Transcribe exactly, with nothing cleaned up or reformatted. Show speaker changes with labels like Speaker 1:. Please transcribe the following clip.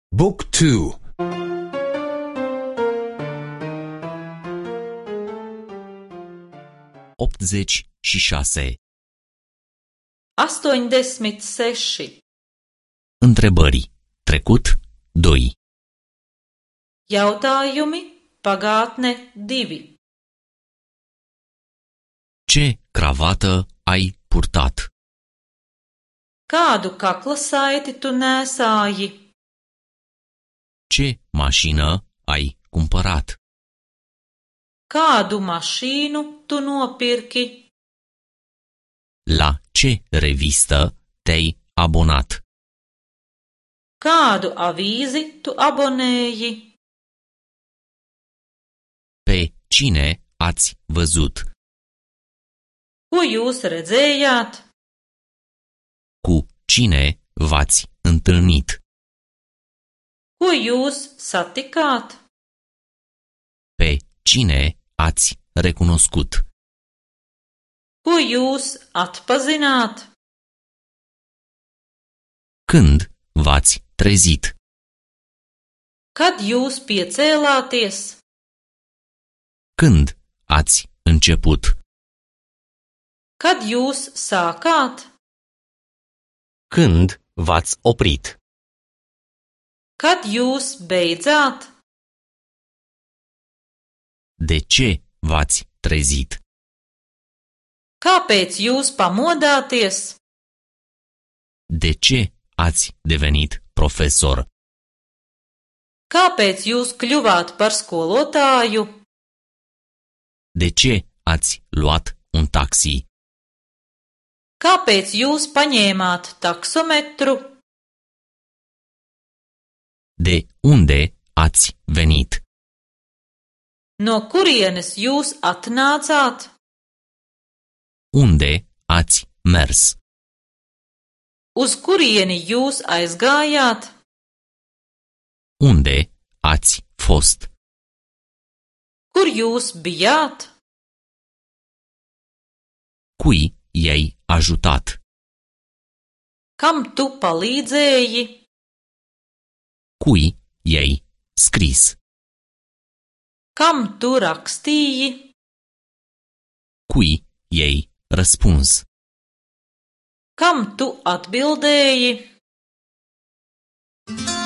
Speaker 1: Book two.
Speaker 2: optzeci și șase.
Speaker 3: astoņdesmit seši.
Speaker 2: Întrebări. Trecut doi.
Speaker 3: Jautājumi, pagātne divi.
Speaker 2: Ce cravată ai purtat?
Speaker 3: Kādu kakla saiti tu nēsāji?
Speaker 2: Ce mașină ai cumpărat?
Speaker 3: Kādu mašīnu tu nopirki?
Speaker 2: La ce revistă te-ai abonat?
Speaker 3: Kādu avīzi tu abonēji?
Speaker 2: Pe cine ați văzut?
Speaker 3: Ko jūs redzējāt?
Speaker 2: Cu cine v-ați întâlnit?
Speaker 3: Ko jūs satikāt?
Speaker 2: Pe cine ați recunoscut?
Speaker 3: Ko jūs atpazināt?
Speaker 2: Când v-ați trezit?
Speaker 3: Kad jūs piecēlāties?
Speaker 2: Când ați început?
Speaker 3: Kad jūs sākāt?
Speaker 2: Când v-ați oprit?
Speaker 3: Kad jūs beidzāt?
Speaker 2: De ce v-ați trezit?
Speaker 3: Kāpēc jūs pamodāties?
Speaker 2: De ce ați devenit profesor?
Speaker 3: Kāpēc jūs kļuvāt par skolotāju?
Speaker 2: De ce ați luat un taxi?
Speaker 3: Kāpēc jūs paņēmāt taksometru?
Speaker 2: De unde ați venit?
Speaker 3: No kurienes jūs atnācāt?
Speaker 2: Unde ați mers?
Speaker 3: Uz kurieni jūs aizgājāt?
Speaker 2: Unde ați fost?
Speaker 3: Kur jūs bijāt?
Speaker 2: Cui i-ai ajutat?
Speaker 3: Kam tu palīdzēji?
Speaker 2: Cui i-ai scris?
Speaker 3: Kam tu rakstīji?
Speaker 2: Cui i-ai răspuns?
Speaker 3: Kam tu atbildēji?